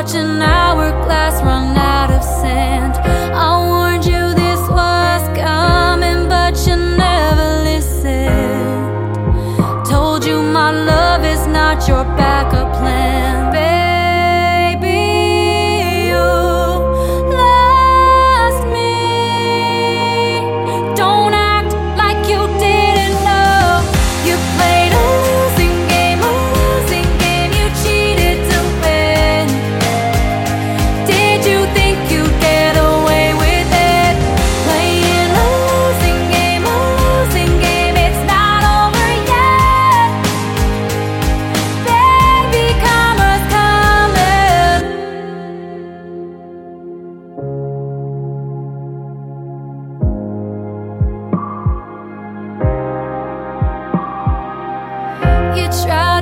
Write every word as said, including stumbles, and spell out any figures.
watch an hourglass run out of sand. I warned you this was coming, but you never listened. Told you my love is not your backup plan, baby. You lost me. Don't act like you didn't know. You played a losing game, a losing game. You cheated to win. Did you think you'd get away with it? Playing a losing game, a losing game. It's not over yet. Baby, karma's coming. You try